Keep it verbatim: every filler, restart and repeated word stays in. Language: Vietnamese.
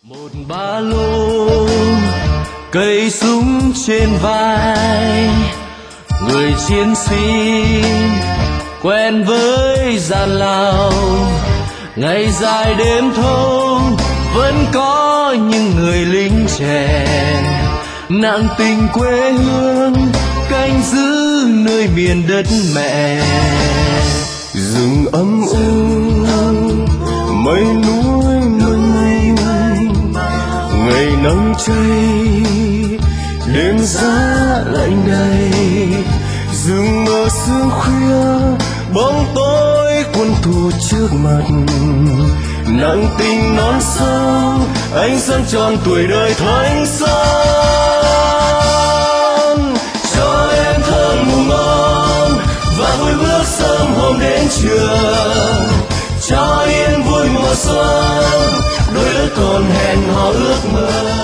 Một ba lô, cây súng trên vai, người chiến sĩ quen với gian lao. Ngày dài đêm thâu vẫn có những người lính trẻ nặng tình quê hương, canh giữ nơi miền đất mẹ. Rừng âm u, mây núi mênh mang, ngày nắng cháy, đêm giá lạnh đầy. Rừng mờ sương khuya, bóng tối quân thù trước mặt, nặng tình non sông, ánh sáng tròn tuổi đời thanh xuân. Cho em thơm ngủ ngon và vui bước sớm hôm đến trường, cho yên vui mùa xuân, đôi lứa còn hẹn hò ước mơ.